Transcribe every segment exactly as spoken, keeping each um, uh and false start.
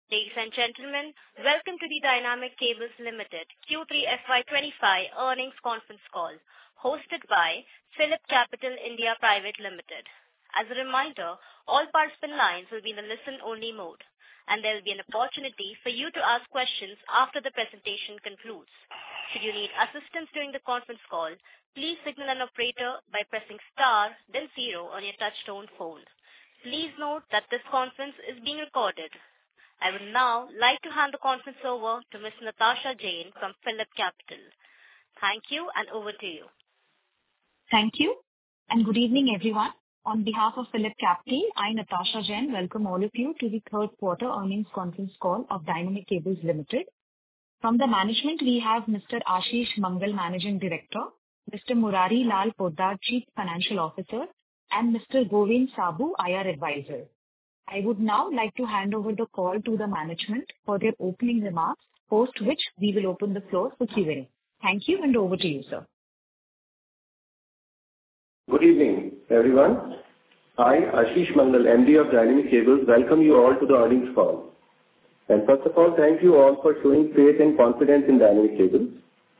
Ladies and gentlemen, welcome to the Dynamic Cables Limited Q three F Y twenty-five earnings conference call, hosted by PhillipCapital India Private Limited. As a reminder, all participant lines will be in a listen-only mode, and there will be an opportunity for you to ask questions after the presentation concludes. Should you need assistance during the conference call, please signal an operator by pressing star, then zero on your touch-tone phone. Please note that this conference is being recorded. I would now like to hand the conference over to Miss Natasha Jain from PhillipCapital. Thank you, and over to you. Thank you, and good evening, everyone. On behalf of PhillipCapital, I, Natasha Jain, welcome all of you to the third quarter earnings conference call of Dynamic Cables Limited. From the management, we have Mister Ashish Mangal, Managing Director, Mister Murari Lal Poddar, Chief Financial Officer, and Mister Govind Sabu, I R Advisor. I would now like to hand over the call to the management for their opening remarks, post which we will open the floor for Q and A. Thank you, and over to you, sir. Good evening, everyone. I, Ashish Mangal, M D of Dynamic Cables, welcome you all to the earnings call. And first of all, thank you all for showing faith and confidence in Dynamic Cables.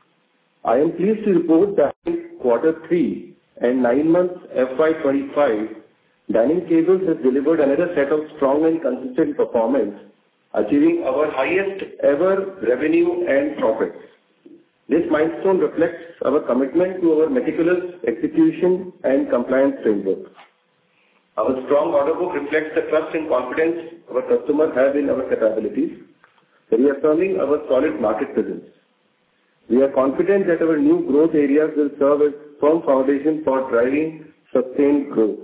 I am pleased to report that in quarter three and nine months F Y twenty-five, Dynamic Cables has delivered another set of strong and consistent performance, achieving our highest ever revenue and profits. This milestone reflects our commitment to our meticulous execution and compliance framework. Our strong order book reflects the trust and confidence our customers have in our capabilities, reaffirming our solid market presence. We are confident that our new growth areas will serve as firm foundation for driving sustained growth.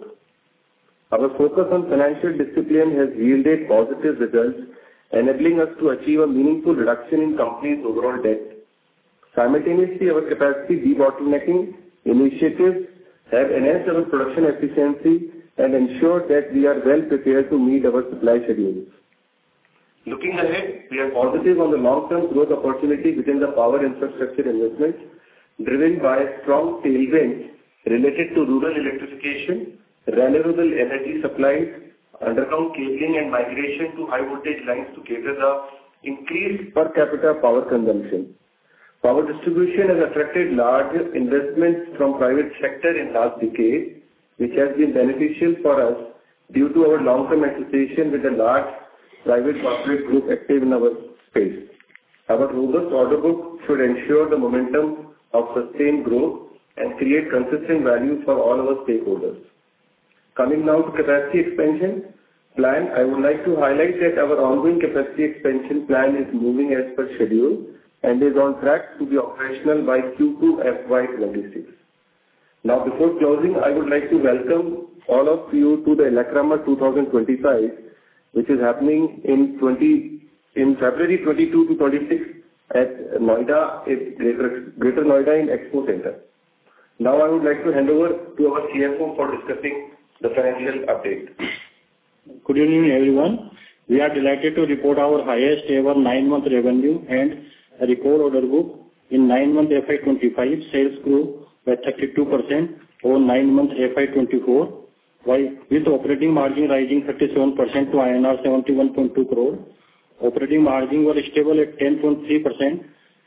Our focus on financial discipline has yielded positive results, enabling us to achieve a meaningful reduction in company's overall debt. Simultaneously, our capacity debottlenecking initiatives have enhanced our production efficiency and ensured that we are well prepared to meet our supply schedules. Looking ahead, we are positive on the long-term growth opportunity within the power infrastructure investments, driven by strong tailwinds related to rural electrification, renewable energy supplies, underground cabling and migration to high voltage lines to cater the increased per capita power consumption. Power distribution has attracted large investments from private sector in last decade, which has been beneficial for us due to our long-term association with a large private corporate group active in our space. Our robust order book should ensure the momentum of sustained growth and create consistent value for all our stakeholders. Coming now to capacity expansion plan, I would like to highlight that our ongoing capacity expansion plan is moving as per schedule and is on track to be operational by Q two F Y twenty-six. Now, before closing, I would like to welcome all of you to the Elecrama twenty twenty-five, which is happening in February twenty-second to twenty-sixth at Noida, Greater, Greater Noida in Expo Center. Now, I would like to hand over to our C F O for discussing the financial update. Good evening, everyone. We are delighted to report our highest ever nine-month revenue and a record order book. In nine-month F Y twenty-five, sales grew by thirty-two percent over nine-month F Y twenty-four, while with operating margin rising thirty-seven percent to I N R seventy-one point two crore. Operating margin was stable at ten point three percent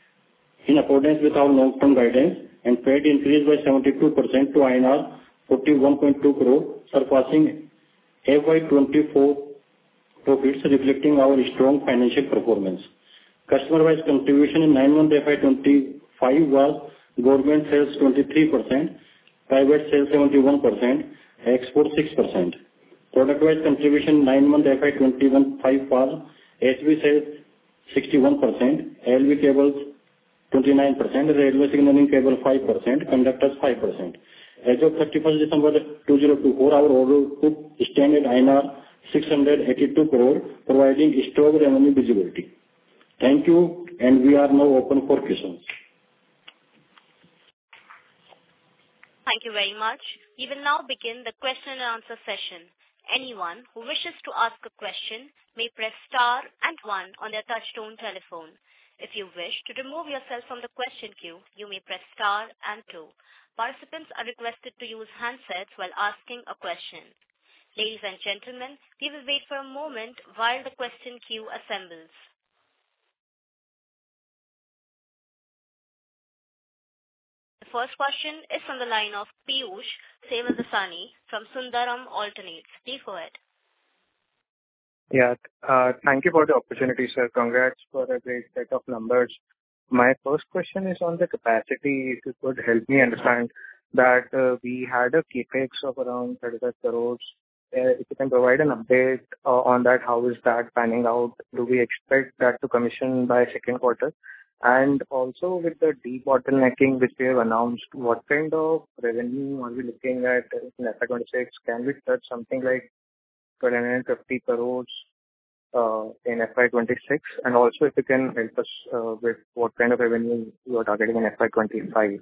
in accordance with our long-term guidance, and P A T increased by seventy-two percent to I N R forty-one point two crore, surpassing F Y twenty-four profits, reflecting our strong financial performance. Customer-wise contribution in nine-month F Y twenty-five was government sales twenty-three percent, private sales seventy-one percent, export six percent. Product-wise contribution nine-month F Y twenty-five was H V sales sixty-one percent, L V cables twenty-nine percent, railway signaling cable five percent, conductors five percent. As of thirty-first December two thousand twenty-four, our order book stand at I N R six hundred eighty-two crore, providing strong revenue visibility. Thank you, and we are now open for questions. Thank you very much. We will now begin the question and answer session. Anyone who wishes to ask a question may press star and one on their touch-tone telephone. If you wish to remove yourself from the question queue, you may press star and two. Participants are requested to use handsets while asking a question. Ladies and gentlemen, we will wait for a moment while the question queue assembles. The first question is from the line of Piyush Sevaldasani from Sundaram Alternates. Please go ahead. Yeah, uh, thank you for the opportunity, sir. Congrats for a great set of numbers. My first question is on the capacity. If you could help me understand that uh, we had a capex of around thirty-five crores. Uh, if you can provide an update uh, on that, how is that panning out? Do we expect that to commission by second quarter? And also with the debottlenecking which we have announced, what kind of revenue are we looking at in F Y twenty-six? Can we touch something like one hundred fifty crores uh, in F Y twenty-six? And also if you can help us uh, with what kind of revenue you are targeting in F Y twenty-five.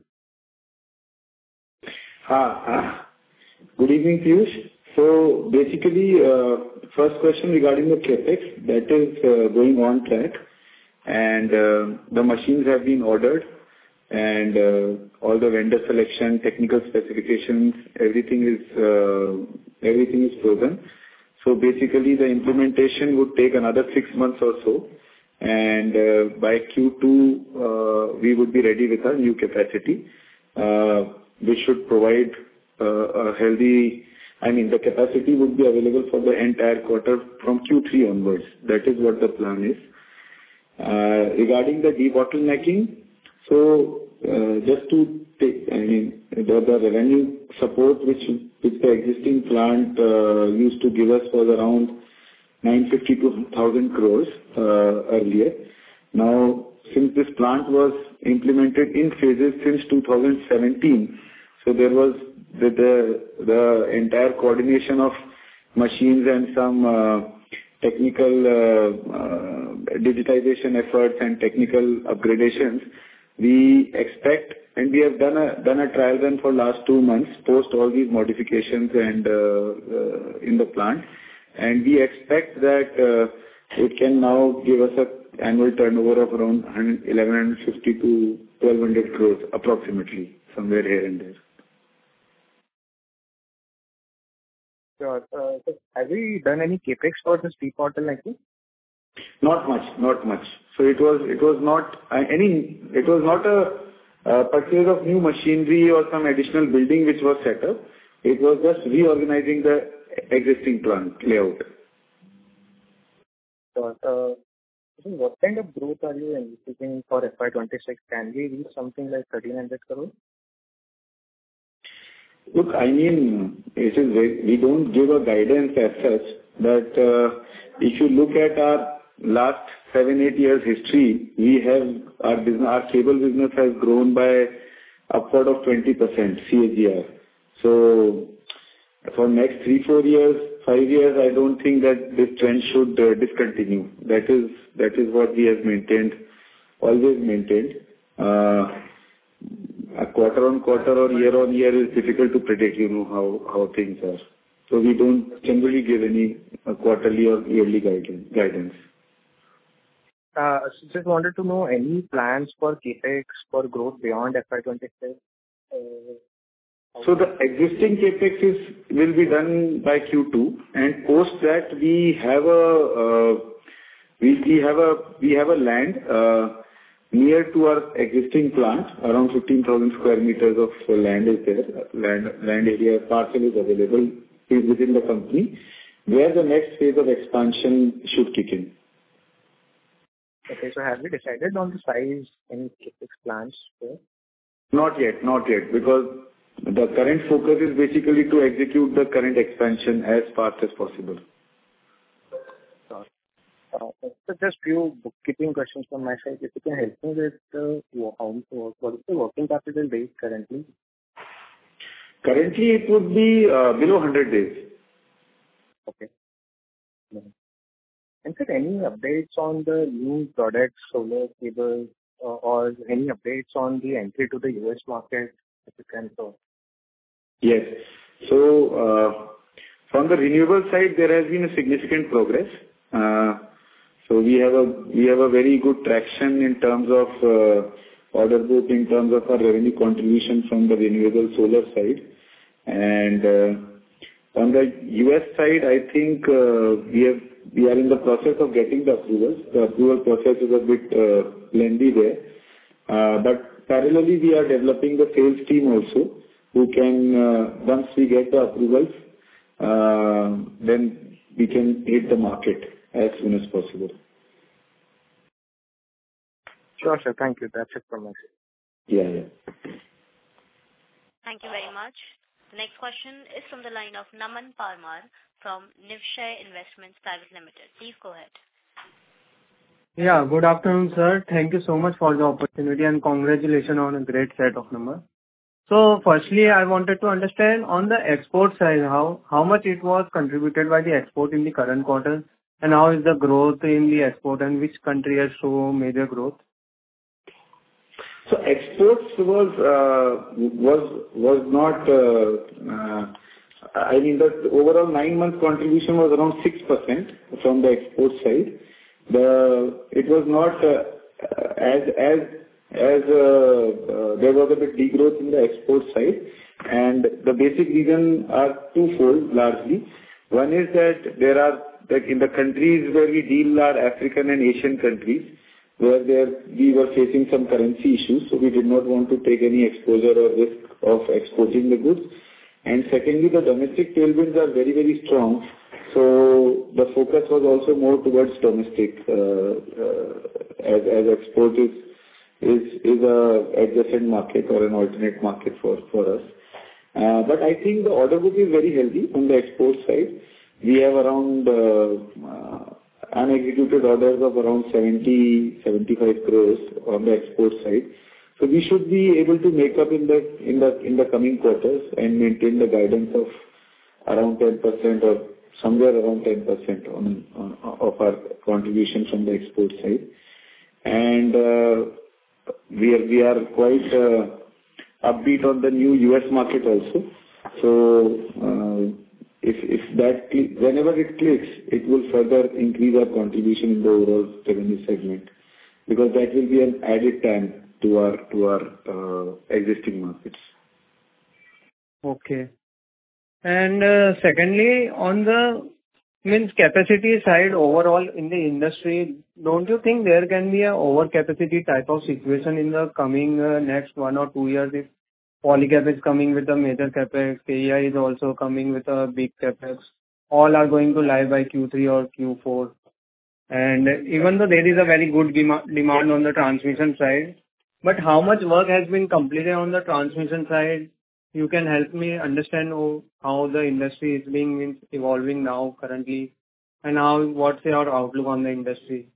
Uh, uh, good evening, Piyush. So basically, uh, first question regarding the capex, that is uh, going on track, and uh, the machines have been ordered, and uh, all the vendor selection, technical specifications, everything is uh, everything is frozen. So basically, the implementation would take another six months or so, and uh, by Q two uh, we would be ready with our new capacity, uh, which should provide uh, a healthy. I mean, the capacity would be available for the entire quarter from Q three onwards. That is what the plan is. Uh, regarding the debottlenecking, so uh, just to take, I mean, the, the revenue support which, which the existing plant uh, used to give us was around nine fifty to one thousand crores uh, earlier. Now, since this plant was implemented in phases since two thousand seventeen, so there was the, the, the entire coordination of machines and some uh, technical uh, uh, digitization efforts and technical upgradations. We expect, and we have done a done a trial run for last two months post all these modifications and uh, uh, in the plant, and we expect that uh, it can now give us a annual turnover of around eleven fifty to twelve hundred crores approximately, somewhere here and there. Sure. Uh, so have we done any capex for this debottlenecking? Not much, not much. So it was, it was not uh, any, it was not a uh, purchase of new machinery or some additional building which was set up. It was just reorganizing the existing plant layout. Sure. Uh, so what kind of growth are you anticipating for F Y twenty-six? Can we reach something like thirteen hundred crores? Look, I mean, it is very, we don't give a guidance as such, but uh, if you look at our last seven, eight years history, we have our business, our cable business has grown by upward of twenty percent C A G R. So for next three, four years, five years, I don't think that this trend should uh, discontinue. That is that is what we have maintained, always maintained. Uh, A quarter on quarter or year on year is difficult to predict, you know, how, how things are. So we don't generally give any uh, quarterly or yearly guidance. guidance. Uh, so just wanted to know any plans for capex for growth beyond F Y twenty-six? Uh, so the existing capex is, will be done by Q two, and post that we have a uh, we, we have a we have a land. Uh, Near to our existing plant, around fifteen thousand square meters of land is there. Land, land area parcel is available within the company, where the next phase of expansion should kick in. Okay, so have we decided on the size and capex plans there? Not yet, not yet, because the current focus is basically to execute the current expansion as fast as possible. Uh, so just few bookkeeping questions from my side. If you can help me with uh, how, what is the working capital days currently? Currently, it would be uh, below one hundred days. Okay. And sir, any updates on the new products, solar cables, uh, or any updates on the entry to the U S market, if you can so? Yes. So, uh, from the renewable side, there has been a significant progress. Uh, So we have a we have a very good traction in terms of uh, order book, in terms of our revenue contribution from the renewable solar side. And uh, On the U S side, I think uh, we have we are in the process of getting the approvals. The approval process is a bit uh, lengthy there. Uh, but parallelly, we are developing the sales team also, who can, uh, once we get the approvals, uh, then we can hit the market as soon as possible. Sure, sir. Thank you. That's it from my side. Yeah, yeah. Thank you very much. The next question is from the line of Naman Parmar from Nivshay Investments Private Limited. Please go ahead. Yeah, good afternoon, sir. Thank you so much for the opportunity and congratulations on a great set of numbers. So firstly, I wanted to understand on the export side, how, how much it was contributed by the export in the current quarter, and how is the growth in the export, and which country has shown major growth? So exports was uh, was was not. Uh, uh, I mean, the overall nine month contribution was around six percent from the export side. The it was not uh, as as as uh, uh, there was a bit degrowth in the export side, and the basic reason are twofold largely. One is that there are like in the countries where we deal are African and Asian countries, where there we were facing some currency issues, so we did not want to take any exposure or risk of exporting the goods. And secondly, the domestic tailwinds are very, very strong, so the focus was also more towards domestic, uh, uh, as, as export is is is a adjacent market or an alternate market for for us. Uh, but I think the order book is very healthy on the export side. We have around uh, uh, unexecuted orders of around seventy to seventy-five crores on the export side. So we should be able to make up in the in the in the coming quarters and maintain the guidance of around ten percent or somewhere around ten percent on, on of our contribution from the export side. And uh, we are we are quite uh, upbeat on the new U S market also. So uh, if if that whenever it clicks, it will further increase our contribution in the overall revenue segment, because that will be an added time to our to our uh, existing markets. Okay. And uh, secondly, on the means capacity side overall in the industry, don't you think there can be a overcapacity type of situation in the coming uh, next one or two years? If Polycab is coming with a major capex, K E I is also coming with a big capex, all are going to live by Q three or Q four. And even though there is a very good dema- demand on the transmission side, but how much work has been completed on the transmission side? You can help me understand how, how the industry is being means evolving now currently, and how what's your outlook on the industry?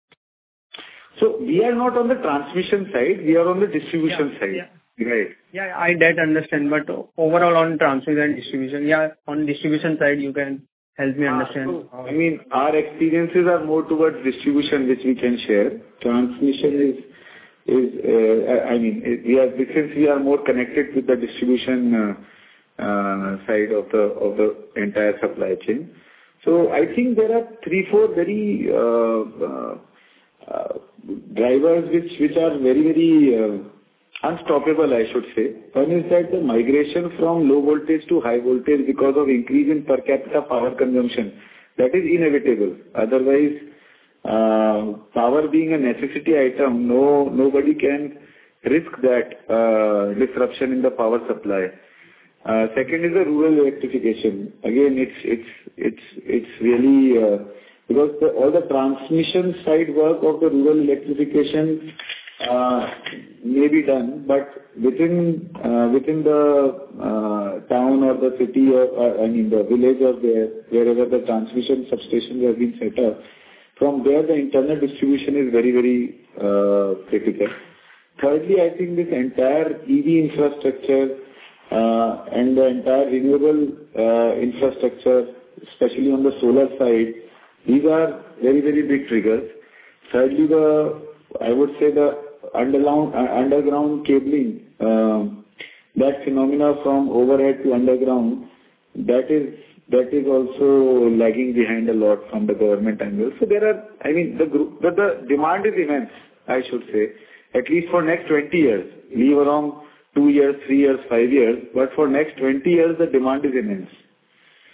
So we are not on the transmission side, we are on the distribution yeah, side. Yeah. Right. Yeah, I did understand, but overall on transmission and distribution, yeah, on distribution side, you can help me understand. Ah, so, I mean, our experiences are more towards distribution, which we can share. Transmission is is uh, I mean, it, we are since we are more connected with the distribution uh, uh, side of the of the entire supply chain. So I think there are three, four very uh, uh, uh, drivers which which are very very uh, unstoppable, I should say. One is that the migration from low voltage to high voltage because of increase in per capita power consumption, that is inevitable. Otherwise, uh, power being a necessity item, no nobody can risk that uh, disruption in the power supply. Uh, second is the rural electrification. Again, it's it's it's it's really uh, because the, all the transmission side work of the rural electrification uh, may be done, but within uh, within the uh, town or the city or, or I mean the village or there wherever the transmission substations have been set up, from there the internal distribution is very very uh, critical. Thirdly, I think this entire E V infrastructure uh, and the entire renewable uh, infrastructure, especially on the solar side, these are very very big triggers. Thirdly, the I would say the underground uh, underground cabling, uh, that phenomena from overhead to underground, that is that is also lagging behind a lot from the government angle. So there are, I mean, the group, but the demand is immense, I should say, at least for next twenty years. Leave around two years, three years, five years, but for next twenty years, the demand is immense.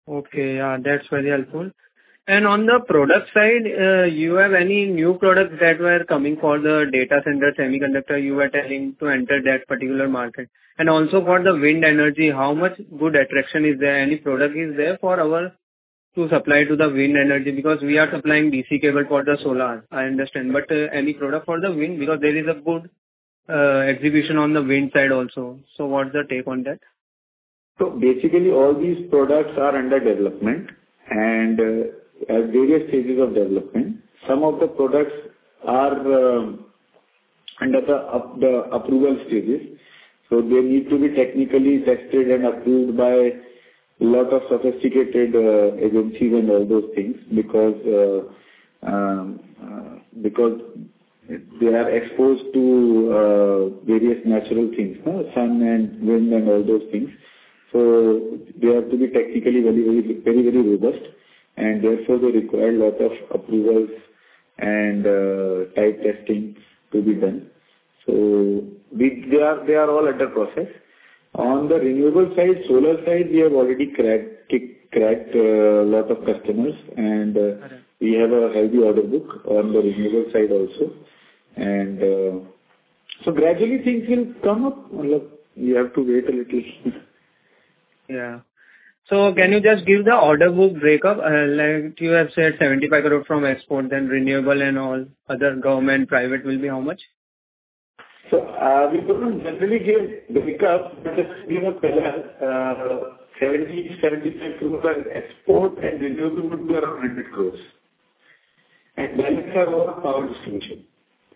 Okay. Yeah, that's very helpful. And on the product side, uh, you have any new products that were coming for the data center semiconductor you were telling to enter that particular market? And also for the wind energy, how much good attraction is there? Any product is there for our to supply to the wind energy? Because we are supplying D C cable for the solar, I understand. But uh, any product for the wind? Because there is a good uh, exhibition on the wind side also. So what's the take on that? So basically, all these products are under development and uh, at various stages of development. Some of the products are uh, under the, up, the approval stages. So they need to be technically tested and approved by a lot of sophisticated uh, agencies and all those things, because uh, um, uh, because they are exposed to uh, various natural things, no? Sun and wind and all those things. So they have to be technically very, very, very, very robust, and therefore they require a lot of approvals and uh, type testing to be done. So we, they are they are all under process. On the renewable side, solar side, we have already cracked kick, cracked a uh, lot of customers, and uh, we have a healthy order book on the renewable side also. And uh, so gradually things will come up. You have to wait a little. Yeah. So can you just give the order book breakup? Uh, like you have said, seventy-five crore from export, then renewable and all other government, private will be how much? So uh, we don't generally give breakup, but just give a color. Uh, seventy, seventy-five crore export and renewable would be around one hundred crores. And balance are all power distribution.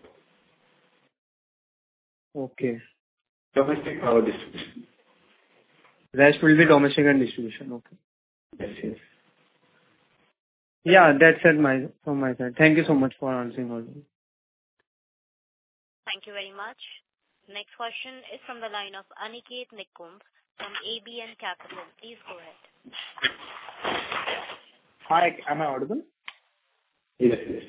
Okay. Domestic power distribution. Rest will be domestic and distribution. Okay. Yes, yes. Yeah, that's it my, from my side. Thank you so much for answering all. Thank you very much. Next question is from the line of Aniket Nikumb from A B N Capital. Please go ahead. Hi, am I audible? Yes, yes.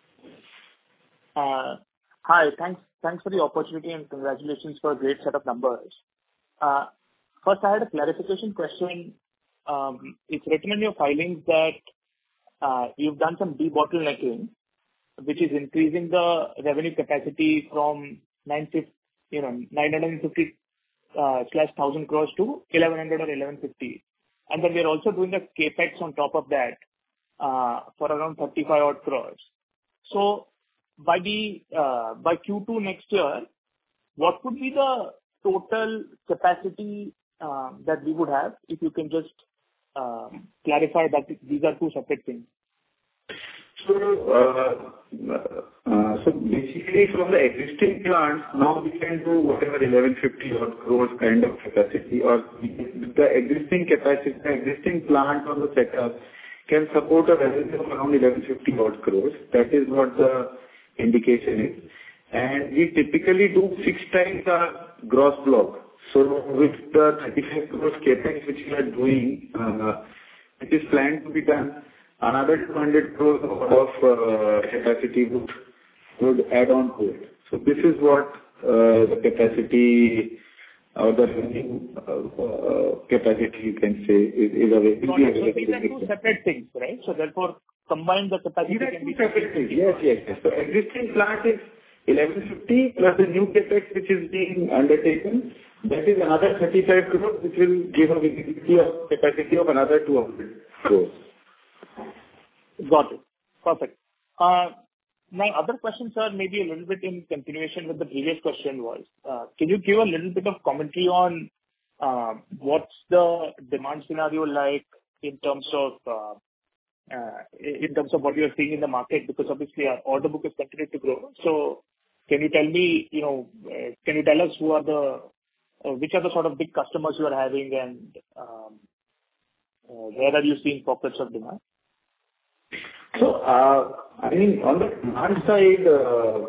Uh, hi, thanks thanks for the opportunity and congratulations for a great set of numbers. Uh, first, I had a clarification question. Um, it's written in your filings that uh, you've done some debottlenecking, which is increasing the revenue capacity from nine fifty, you know, nine hundred fifty uh, slash thousand crores to eleven hundred or eleven fifty, and then we're also doing a capex on top of that uh, for around thirty-five odd crores. So by the uh, by Q two next year, what would be the total capacity uh, that we would have? If you can just uh, clarify that these are two separate things. So, uh, uh, so basically from the existing plants, now we can do whatever eleven fifty odd crores kind of capacity, or the existing capacity, the existing plant or the setup can support a revenue of around eleven fifty odd crores. That is what the indication is. And we typically do six times our gross block. So with the thirty-five crores capex which we are doing, uh, it is planned to be done, another two hundred crores of uh, capacity would, would add on to it. So this is what uh, the capacity or the running uh, uh, capacity you can say is, is available. So these are two separate things, right? So therefore, combine the capacity These are can two be separate things. Yes, yes, yes. So existing plant is eleven fifty plus the new capex which is being undertaken. That is another thirty-five crores, which will give a visibility of capacity of another two hundred crores. Got it. Perfect. Uh, My other question, sir, maybe a little bit in continuation with the previous question was, uh, can you give a little bit of commentary on uh, what's the demand scenario like in terms of uh, uh, in terms of what you're seeing in the market? Because obviously our order book is continued to grow. So can you tell me, you know, uh, can you tell us who are the uh, which are the sort of big customers you are having, and um, uh, where are you seeing pockets of demand? So, uh, I mean, on the demand side, uh,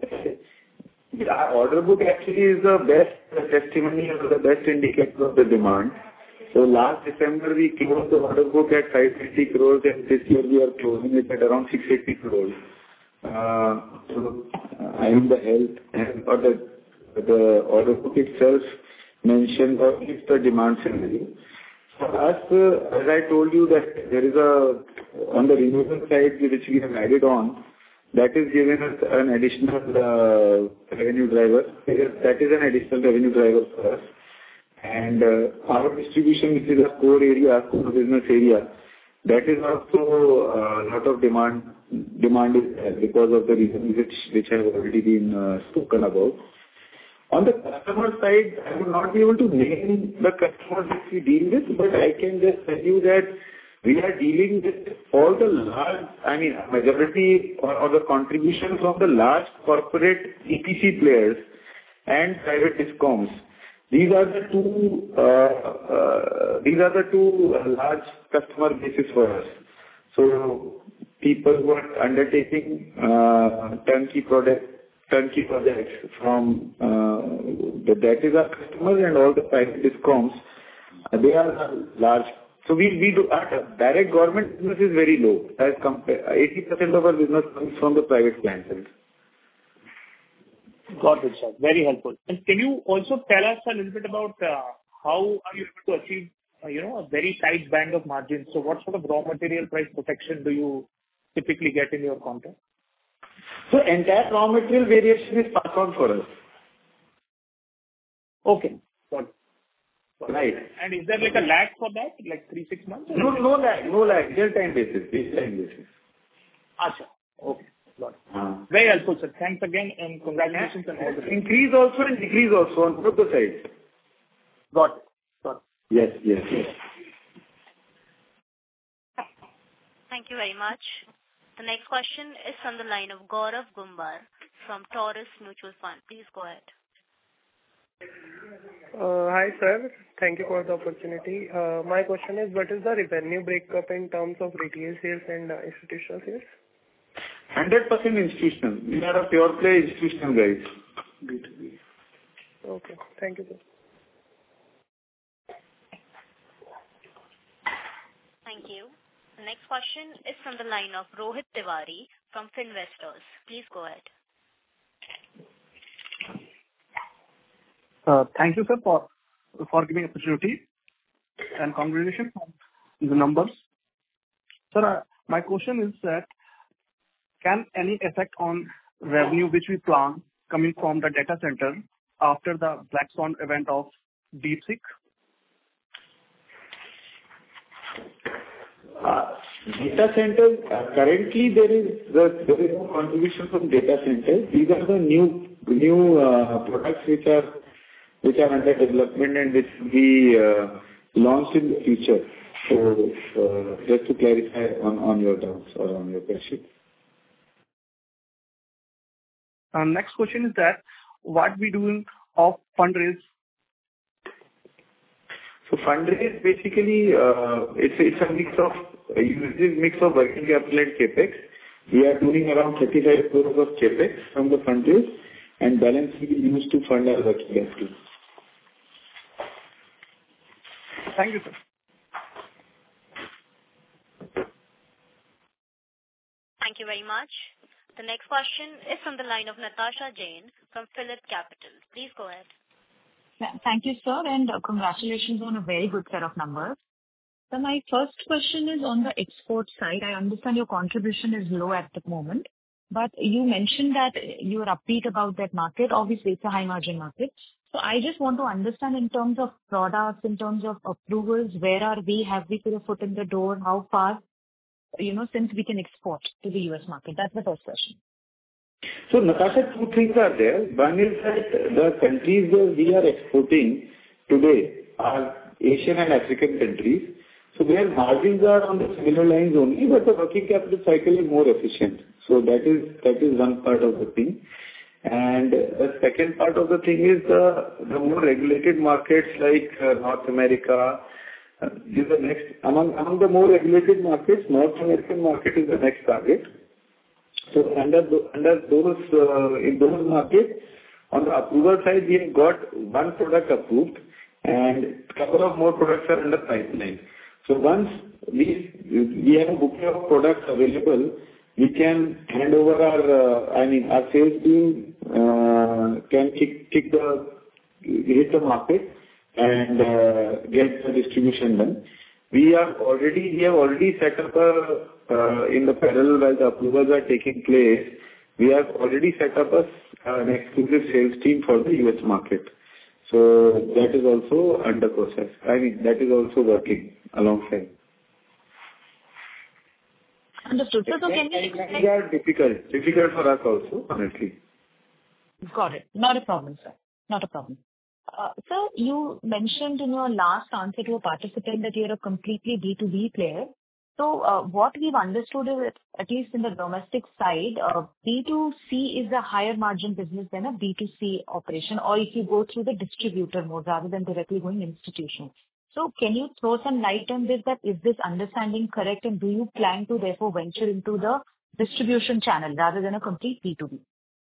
our order book actually is the best testimony or the best indicator of the demand. So last December, we closed the order book at five hundred fifty crores, and this year we are closing it at around six hundred eighty crores. Uh, So, uh, I mean, the health and or the the order book itself mentioned or gives the demand scenario. For us, uh, as I told you that there is a, on the renewable side which we have added on, that is giving us an additional uh, revenue driver. That is an additional revenue driver for us. And uh, our distribution, which is a core area, core business area, that is also a lot of demand. Demand is there because of the reasons which which have already been uh, spoken about. On the customer side, I would not be able to name the customers which we deal with, but I can just tell you that we are dealing with all the large, I mean, majority or, or the contribution from the large corporate E P C players and private discoms. These are the two, uh, uh, these are the two large customer bases for us. So people who are undertaking uh, turnkey product, turnkey projects from uh, the, that is our customers and all the private discoms, uh, they are large. So we, we do, our direct government business is very low as compared, eighty percent of our business comes from the private clients. Got it, sir. Very helpful. And can you also tell us a little bit about uh, how are you able to achieve, uh, you know, a very tight band of margins? So what sort of raw material price protection do you typically get in your contract? So entire raw material variation is passed on for us. Okay. Got it. Got Right. it. And is there like a lag for that, like three, six months? No, no lag, no lag, real time basis, real time basis. Acha. Okay. Got it. Uh, Very helpful, sir. Thanks again and congratulations on all the increase also and decrease also on both the sides. Got it. Got it. Yes, yes, yes. Thank you very much. The next question is from the line of Gaurav Gumbar from Taurus Mutual Fund. Please go ahead. Uh, hi, sir. Thank you for the opportunity. Uh, my question is, what is the revenue breakup in terms of retail sales and uh, institutional sales? one hundred percent institutional. We are a pure play institutional guys. B two B. Okay. Thank you, sir. Thank you. The next question is from the line of Rohit Tiwari from Finvestors. Please go ahead. Uh, thank you, sir, for for giving opportunity and congratulations on the numbers. Sir, uh, my question is that can any effect on revenue which we plan coming from the data center after the Black Swan event of DeepSeek? Uh, data centers, uh, currently there is the, there is no contribution from data centers. These are the new new uh, products which are which are under development and which will be uh, launched in the future. So, uh, just to clarify on, on your doubts or on your question. Uh, next question is that what we doing of fundraise? So fundraise basically uh, it's it's a mix of uh, uses mix of working capital and capex. We are doing around thirty-five crores of capex from the fundraise, and balance will be used to fund our working capital. Thank you, sir. Thank you very much. The next question is from the line of Natasha Jain from Phillip Capital. Please go ahead. Thank you, sir, and uh, congratulations on a very good set of numbers. So my first question is on the export side. I understand your contribution is low at the moment, but you mentioned that you are upbeat about that market. Obviously, it's a high margin market. So I just want to understand in terms of products, in terms of approvals, where are we? Have we put a foot in the door? How far, you know, since we can export to the U S market? That's the first question. So, Natasha, two things are there. One is that the countries where we are exporting today are Asian and African countries. So, their margins are on the similar lines only, but the working capital cycle is more efficient. So, that is that is one part of the thing. And the second part of the thing is the, the more regulated markets like uh, North America. Uh, is the next among among the more regulated markets, North American market is the next target. So under under those uh, in those markets, on the approval side, we have got one product approved, and a couple of more products are under pipeline. So once we we have a bouquet of products available, we can hand over our uh, I mean our sales team uh, can kick kick the hit the market and uh, get the distribution done. We are already, we have already set up a, uh, in the parallel while the approvals are taking place, we have already set up a, uh, an exclusive sales team for the U S market. So that is also under process. I mean, that is also working alongside. Understood. So, so can you explain? They are difficult, difficult for us also, honestly. Got it. Not a problem, sir. Not a problem. Uh, sir, you mentioned in your last answer to a participant that you're a completely B two B player. So, uh, what we've understood is that, at least in the domestic side, uh, B two C is a higher margin business than a B two C operation, or if you go through the distributor mode rather than directly going institutional. So, can you throw some light on this? That is this understanding correct, and do you plan to therefore venture into the distribution channel rather than a complete B two B?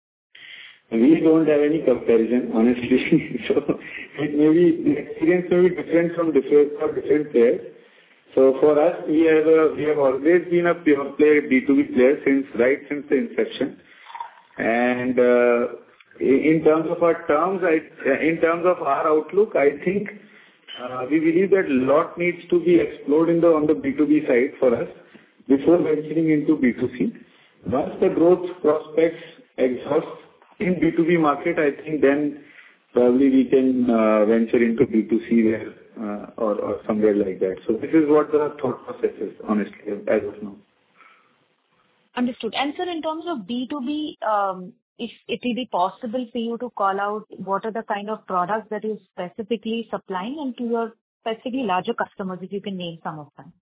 We don't have any comparison, honestly. So it may be, the experience may be different from different, for different players. So for us, we have a, we have always been a pure play B two B player since, right since the inception. And uh, in terms of our terms, I, in terms of our outlook, I think uh, we believe that a lot needs to be explored in the, on the B two B side for us before venturing into B two C. Once the growth prospects exhaust in B two B market, I think then probably we can uh, venture into B two C there uh, or, or somewhere like that. So this is what the thought process is, honestly, as of now. Understood. And sir, in terms of B two B, um, if it will be possible for you to call out what are the kind of products that you're specifically supplying and to your specifically larger customers, if you can name some of them.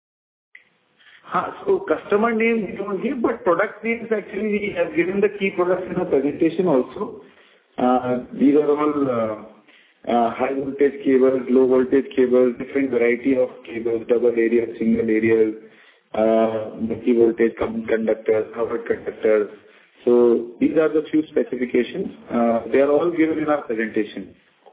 Uh, so customer names we don't give, but product names actually we have given the key products in our presentation also. Uh, these are all uh, uh, high voltage cables, low voltage cables, different variety of cables, double area, single area, uh, multi voltage conductors, covered conductors. So these are the few specifications. Uh, they are all given in our presentation.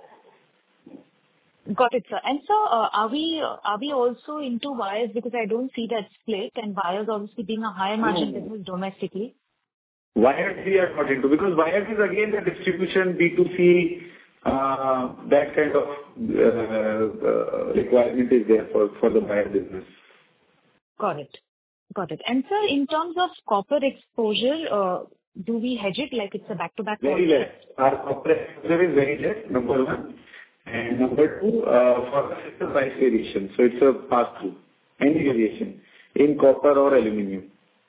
Got it, sir. And so, uh, are we uh, are we also into wires? Because I don't see that split, and wires obviously being a higher margin No. business domestically. Wires we are not into, because wires is again the distribution, B two C, uh, that kind of uh, uh, requirement is there for, for the wire business. Got it. Got it. And sir, in terms of copper exposure, uh, do we hedge it like it's a back-to-back? Very less. Our copper exposure is very less, number one. And number two, uh, for us it's a price variation. So it's a pass-through, any variation in copper or aluminum.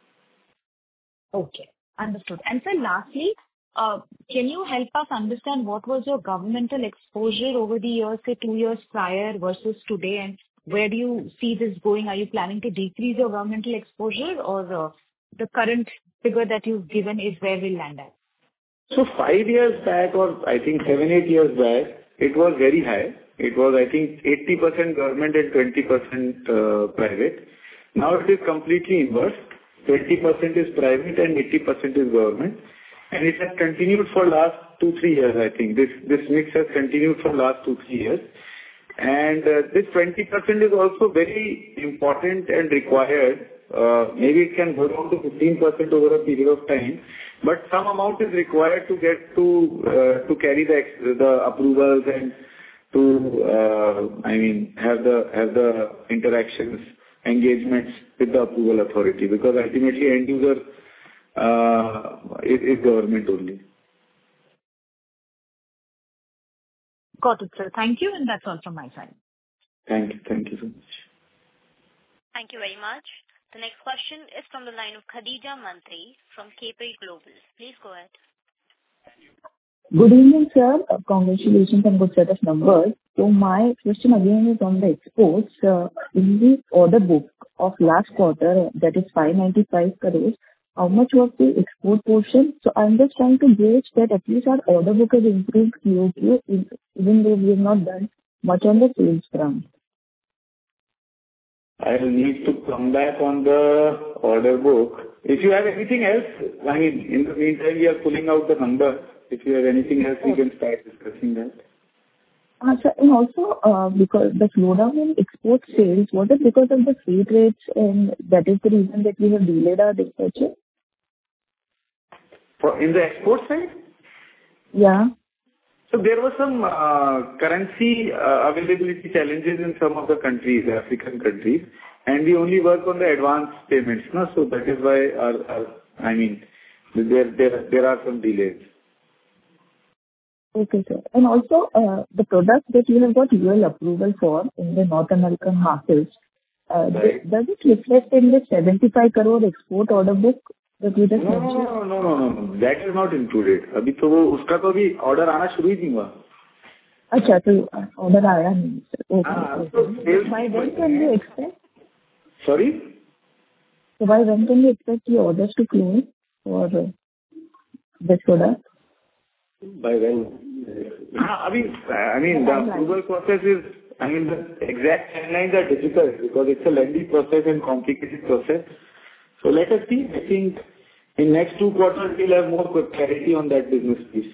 Okay, understood. And sir, lastly, uh, can you help us understand what was your governmental exposure over the years, say two years prior versus today, and where do you see this going? Are you planning to decrease your governmental exposure, or uh, the current figure that you've given is where we'll land at? So five years back, or I think seven, eight years back, it was very high. It was, I think, eighty percent government and twenty percent uh, private. Now it is completely inverse. twenty percent is private and eighty percent is government. And it has continued for last two, three years, I think. This this mix has continued for last two, three years. And uh, this twenty percent is also very important and required. Uh, maybe it can go down to fifteen percent over a period of time, but some amount is required to get to uh, to carry the the approvals and to uh, I mean have the have the interactions, engagements with the approval authority, because ultimately end user uh, is, is government only. Got it, sir. Thank you, and that's all from my side. Thank you. Thank you so much. Thank you very much. The next question is from the line of Khadija Mantri from K P Global. Please go ahead. Good evening, sir. Uh, Congratulations on good set of numbers. So my question again is on the exports. Uh, in the order book of last quarter, that is five ninety-five crores, how much was the export portion? So I'm just trying to gauge that at least our order book has improved Q O Q, even though we have not done much on the sales front. I will need to come back on the order book. If you have anything else, I mean, in the meantime, we are pulling out the number. If you have anything else, we can start discussing that. Uh, sir, and also, uh, because the slowdown in export sales, was it because of the freight rates, and that is the reason that we have delayed our dispatches? For in the export side? Yeah. So there were some uh, currency uh, availability challenges in some of the countries, African countries, and we only work on the advance payments, no? So that is why our, our I mean, there there there are some delays. Okay, sir. And also, uh, the product that you have got U L approval for in the North American markets, uh, Right. th- does it reflect in the seventy-five crore export order book that you just No, no, mentioned? no, no, no, no, no. That is not included. अभी तो वो उसका तो अभी order आना शुरू ही नहीं हुआ. अच्छा, तो ऑर्डर आया नहीं सर. हाँ, Okay, तो okay. sales By की when वजह can we है. expect? Sorry? So by when can we expect the orders to close for uh, this product? By when? हाँ, अभी I mean the approval process is I mean the exact timelines are difficult because it's a lengthy process and complicated process. So let us see. I think in next two quarters we'll have more clarity on that business piece.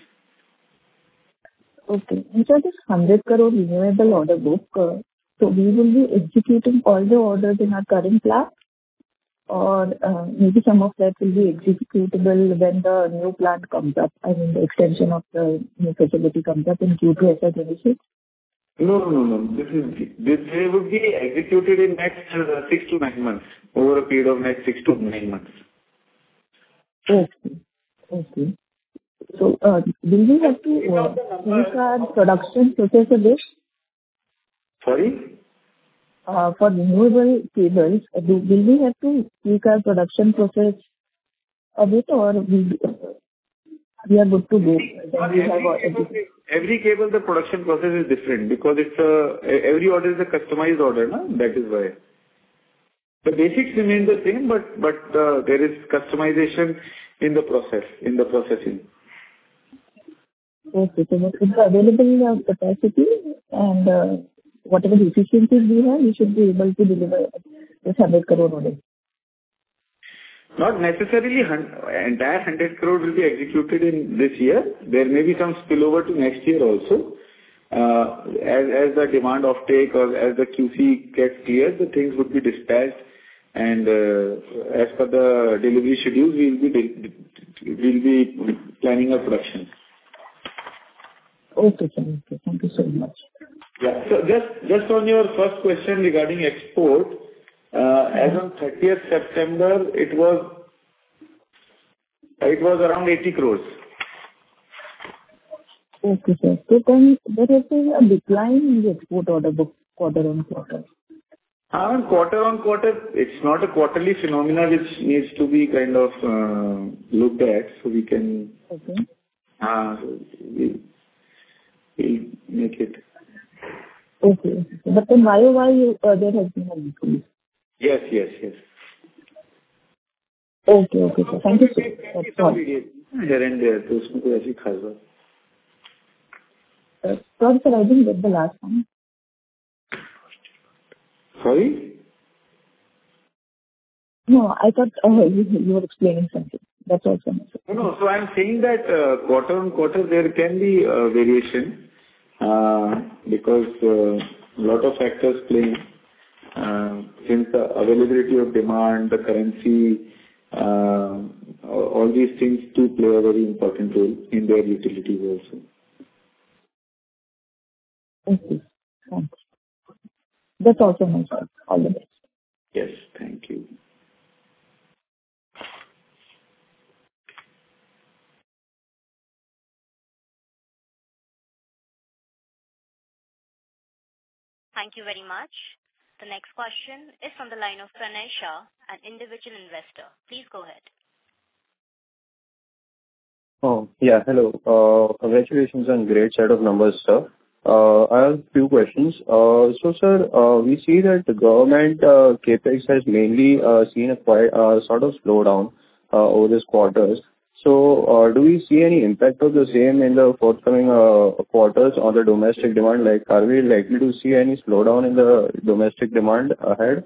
Okay. And so this one hundred crore renewable order book, uh, so we will be executing all the orders in our current plan, or uh, maybe some of that will be executable when the new plant comes up, I mean, the extension of the new facility comes up in Q two F Y twenty-six? No, no, no, no. This is this they would be executed in next uh, six to nine months, over a period of next six to nine months. Okay. Okay. So, uh, will we have to uh, tweak our production process a bit? Sorry? Uh, For renewable cables, uh, do- will we have to tweak our production process a bit, or we we are good to go? For Then we have every our cable, every cable, the production process is different because it's a, every order is a customized order, no? That is why. The basics remain the same, but but uh, there is customization in the process, in the processing. Okay. So with the available uh, capacity and uh, whatever efficiencies we have, we should be able to deliver this one hundred crore order. Not necessarily hun- entire one hundred crore will be executed in this year. There may be some spillover to next year also. Uh, As as the demand offtake or as the Q C gets clear, the things would be dispatched, and uh, as per the delivery schedules, we'll be de- we'll be planning our production. Okay, sir. Okay. Thank you so much. Yeah. So just just on your first question regarding export, uh, as on thirtieth September, it was it was around eighty crores. Okay, sir. So then there has been a decline in the export order book quarter-on-quarter. Uh, Quarter on quarter, it's not a quarterly phenomena which needs to be kind of uh, looked at, so we can Okay. uh, we- we'll make it. Okay. But then Y O Y, uh, there has been an increase. Yes, yes, yes. Okay, okay, sir. Thank you, sir. That's all. Here and there, तो उसमें कोई ऐसी खास बात. Uh, Sorry, sir, I didn't get the last one. Sorry? No, I thought uh, you you were explaining something. That's all, sir. No, no. So I'm saying that uh, quarter on quarter there can be uh, variation uh, because uh, lot of factors play uh, since the availability of demand, the currency, uh, all all these things do play a very important role in their utilities also. Okay. Thanks. That's all from my side. All the best. Yes, thank you. Thank you very much. The next question is from the line of Pranay Shah, an individual investor. Please go ahead. Oh, yeah. Hello. Uh, Congratulations on great set of numbers, sir. Uh, I have a few questions. Uh, So, sir, uh, we see that the government uh, CapEx has mainly uh, seen a quite uh, sort of slowdown uh, over these quarters. So, uh, do we see any impact of the same in the forthcoming uh, quarters on the domestic demand? Like, are we likely to see any slowdown in the domestic demand ahead?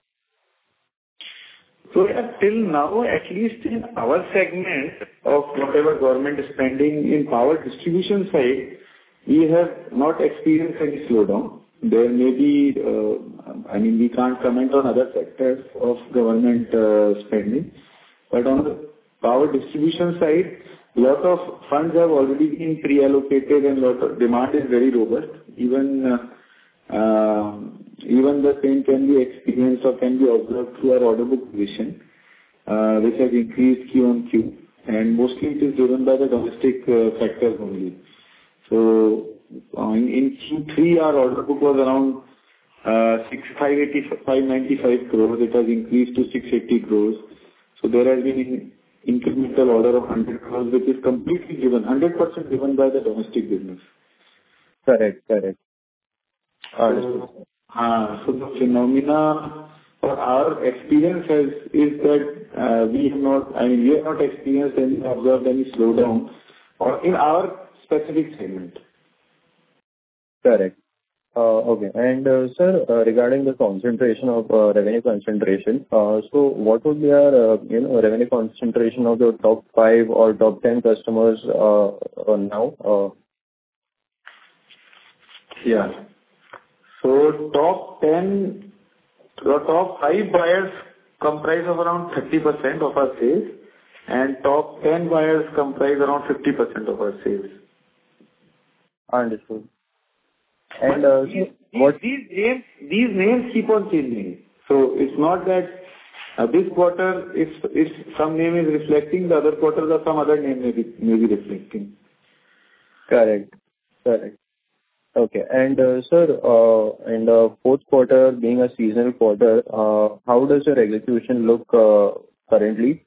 So yeah, till now, at least in our segment of whatever government is spending in power distribution side, we have not experienced any slowdown. There may be, uh, I mean, we can't comment on other sectors of government uh, spending, but on the power distribution side, lot of funds have already been pre-allocated and lot of demand is very robust. Even uh, uh, even the same can be experienced or can be observed through our order book position, uh, which has increased Q on Q, and mostly it is driven by the domestic uh, factors only. So uh, in, in Q three, our order book was around uh, five ninety-five crores. It has increased to six eighty crores. So there has been an incremental order of one hundred crores, which is completely driven, one hundred percent driven by the domestic business. Correct, correct. So, uh, so the phenomena or our experience has, is that uh, we have not, I mean, we have not experienced any, observed any slowdown or in our specific segment. Correct. Uh, Okay. And, uh, sir, uh, regarding the concentration of uh, revenue concentration, uh, so what would be our, uh, you know, revenue concentration of the top five or top ten customers uh, uh, now? Uh, Yeah. So top ten, the top five buyers comprise of around thirty percent of our sales, and top ten buyers comprise around fifty percent of our sales. Understood. And, uh, These, so what... these names, these names keep on changing. So it's not that uh, this quarter, if, if some name is reflecting, the other quarter, the some other name may be, may be reflecting. Correct. Correct. Okay. And, uh, sir, uh, in the fourth quarter being a seasonal quarter, uh, how does your execution look uh, currently?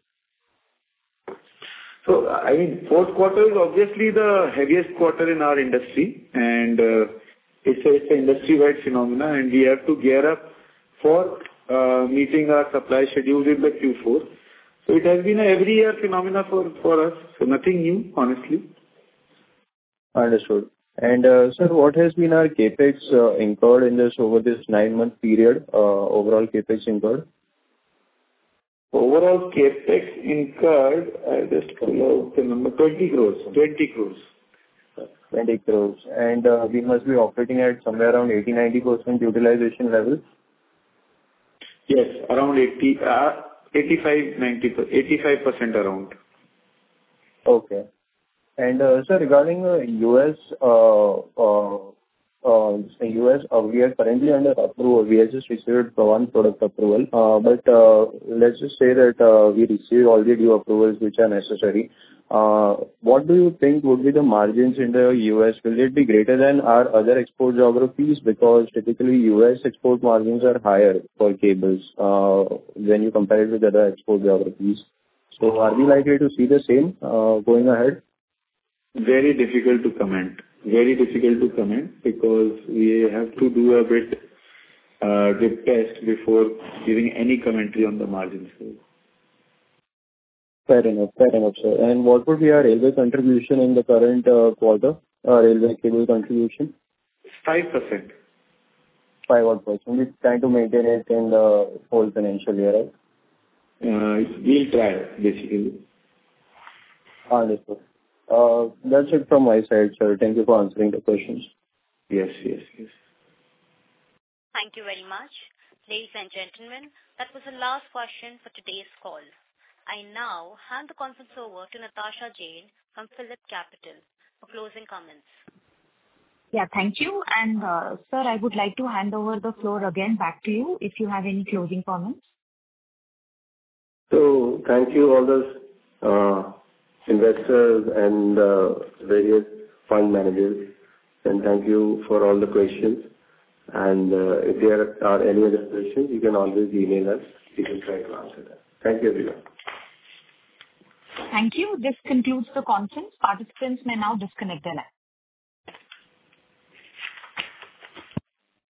So, I mean, fourth quarter is obviously the heaviest quarter in our industry, and uh, it's a, it's an industry-wide phenomena, and we have to gear up for uh, meeting our supply schedules in the Q four. So it has been a every year phenomena for, for us, so nothing new, honestly. Understood. And, uh, sir, what has been our CapEx uh, incurred in this over this nine-month period, uh, overall CapEx incurred? Overall CapEx incurred, I just pull out the number, twenty crores. twenty crores. twenty crores. And uh, we must be operating at somewhere around eighty to ninety percent utilization level? Yes, around eighty, uh, eighty-five, ninety, eighty-five percent around. Okay. And, uh, sir, regarding uh, U S, uh, uh, uh, U S, uh, we are currently under approval. We have just received one product approval. Uh, but uh, let's just say that uh, we received all the due approvals which are necessary. Uh, what do you think would be the margins in the U S? Will it be greater than our other export geographies? Because typically U S export margins are higher for cables uh, when you compare it with other export geographies. So are we likely to see the same uh, going ahead? Very difficult to comment. Very difficult to comment because we have to do a bit uh, dip test before giving any commentary on the margins. Fair enough. Fair enough, sir. And what would be our railway contribution in the current uh, quarter, uh, railway cable contribution? five percent. five odd percent. We're trying to maintain it in the whole financial year, right? Uh, we'll try, basically. Understood. Uh, That's it from my side, sir. Thank you for answering the questions. Yes, yes, yes. Thank you very much. Ladies and gentlemen, that was the last question for today's call. I now hand the conference over to Natasha Jain from Phillip Capital for closing comments. Yeah, thank you. And, uh, sir, I would like to hand over the floor again back to you if you have any closing comments. So thank you all those uh, investors and uh, various fund managers, and thank you for all the questions. And uh, if there are any other questions, you can always email us. We can try to answer that. Thank you, everyone. Thank you. This concludes the conference. Participants may now disconnect their line.